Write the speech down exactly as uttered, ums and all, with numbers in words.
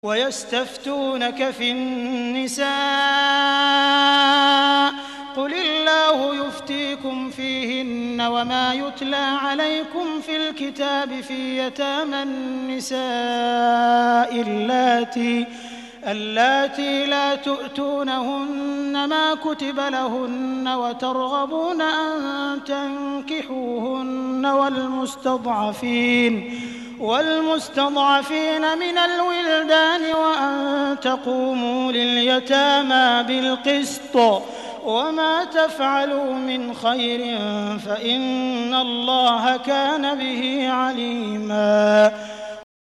ويستفتونك في النساء قل الله يفتيكم فيهن وما يتلى عليكم في الكتاب في يتامى النساء اللاتي اللاتي لا تؤتونهن ما كتب لهن وترغبون أن تنكحوهن والمستضعفين والمستضعفين من الولدان وأن تقوموا لليتامى بالقسط وما تفعلوا من خير فإن الله كان به عليما